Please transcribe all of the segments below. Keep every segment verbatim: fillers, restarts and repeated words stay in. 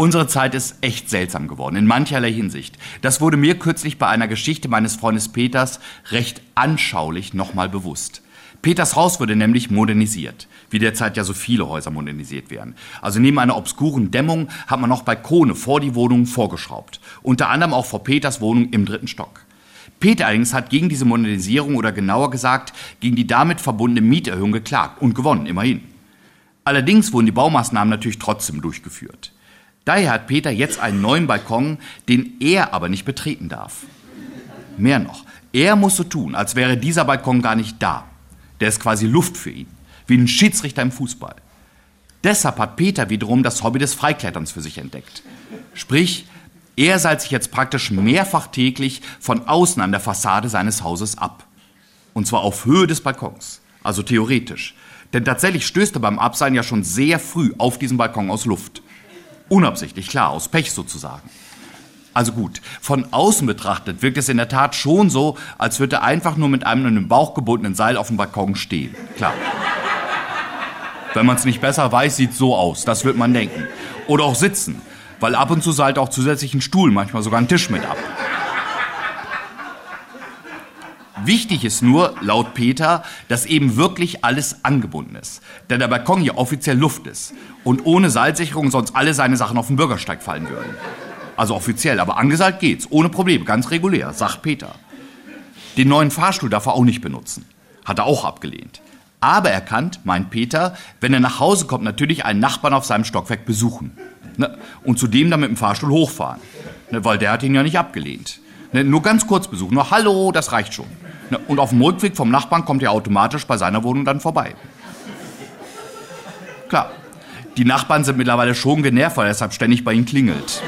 Unsere Zeit ist echt seltsam geworden, in mancherlei Hinsicht. Das wurde mir kürzlich bei einer Geschichte meines Freundes Peters recht anschaulich nochmal bewusst. Peters Haus wurde nämlich modernisiert, wie derzeit ja so viele Häuser modernisiert werden. Also neben einer obskuren Dämmung hat man noch Balkone vor die Wohnung vorgeschraubt. Unter anderem auch vor Peters Wohnung im dritten Stock. Peter allerdings hat gegen diese Modernisierung oder genauer gesagt gegen die damit verbundene Mieterhöhung geklagt und gewonnen, immerhin. Allerdings wurden die Baumaßnahmen natürlich trotzdem durchgeführt. Daher hat Peter jetzt einen neuen Balkon, den er aber nicht betreten darf. Mehr noch, er muss so tun, als wäre dieser Balkon gar nicht da. Der ist quasi Luft für ihn, wie ein Schiedsrichter im Fußball. Deshalb hat Peter wiederum das Hobby des Freikletterns für sich entdeckt. Sprich, er seilt sich jetzt praktisch mehrfach täglich von außen an der Fassade seines Hauses ab. Und zwar auf Höhe des Balkons, also theoretisch. Denn tatsächlich stößt er beim Abseilen ja schon sehr früh auf diesen Balkon aus Luft. Unabsichtlich, klar, aus Pech sozusagen. Also gut, von außen betrachtet wirkt es in der Tat schon so, als würde er einfach nur mit einem in den Bauch gebundenen Seil auf dem Balkon stehen. Klar. Wenn man es nicht besser weiß, sieht es so aus, das wird man denken. Oder auch sitzen, weil ab und zu seilt auch zusätzlich ein Stuhl, manchmal sogar ein Tisch mit ab. Wichtig ist nur, laut Peter, dass eben wirklich alles angebunden ist. Da der Balkon ja offiziell Luft ist und ohne Seilsicherung sonst alle seine Sachen auf den Bürgersteig fallen würden. Also offiziell, aber angeseilt geht's, ohne Probleme, ganz regulär, sagt Peter. Den neuen Fahrstuhl darf er auch nicht benutzen. Hat er auch abgelehnt. Aber er kann, meint Peter, wenn er nach Hause kommt, natürlich einen Nachbarn auf seinem Stockwerk besuchen. Ne? Und zudem dann mit dem Fahrstuhl hochfahren. Ne? Weil der hat ihn ja nicht abgelehnt. Ne? Nur ganz kurz besuchen, nur Hallo, das reicht schon. Ne? Und auf dem Rückweg vom Nachbarn kommt er automatisch bei seiner Wohnung dann vorbei. Klar, die Nachbarn sind mittlerweile schon genervt, weil er deshalb ständig bei ihnen klingelt.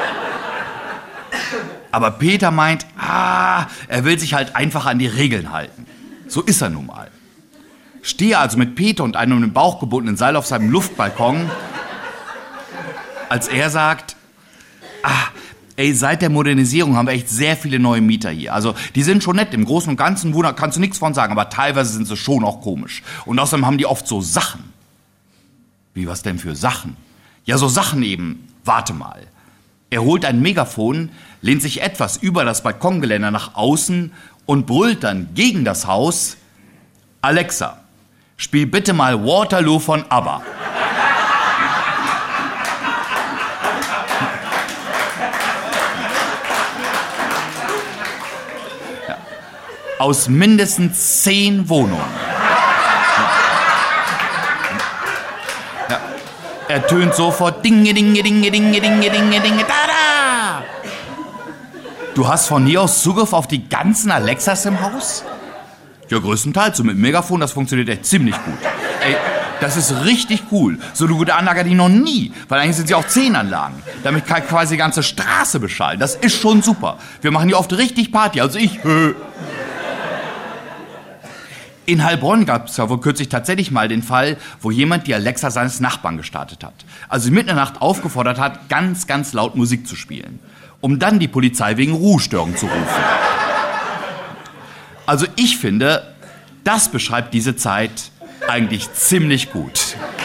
Aber Peter meint, ah, er will sich halt einfach an die Regeln halten. So ist er nun mal. Stehe also mit Peter und einem im Bauch gebundenen Seil auf seinem Luftbalkon, als er sagt, ah, ey, seit der Modernisierung haben wir echt sehr viele neue Mieter hier. Also die sind schon nett, im Großen und Ganzen kannst du nichts von sagen, aber teilweise sind sie schon auch komisch. Und außerdem haben die oft so Sachen. Wie, was denn für Sachen? Ja, so Sachen eben. Warte mal. Er holt ein Megafon, lehnt sich etwas über das Balkongeländer nach außen und brüllt dann gegen das Haus: Alexa, spiel bitte mal Waterloo von ABBA. Ja. Aus mindestens zehn Wohnungen. Er tönt sofort Dinge, Dinge, Dinge, Dinge, Dinge, Dinge, Dinge, da, da. Du hast von hier aus Zugriff auf die ganzen Alexas im Haus? Ja, größtenteils. So mit dem Megafon, das funktioniert echt ziemlich gut. Ey, das ist richtig cool. So eine gute Anlage hatte ich noch nie. Weil eigentlich sind sie auch zehn Anlagen. Damit kann ich quasi die ganze Straße beschallen. Das ist schon super. Wir machen hier oft richtig Party. Also ich... Äh. In Heilbronn gab es ja wohl kürzlich tatsächlich mal den Fall, wo jemand die Alexa seines Nachbarn gestartet hat. Also sie mitten in der Nacht aufgefordert hat, ganz, ganz laut Musik zu spielen. Um dann die Polizei wegen Ruhestörung zu rufen. Also ich finde, das beschreibt diese Zeit eigentlich ziemlich gut.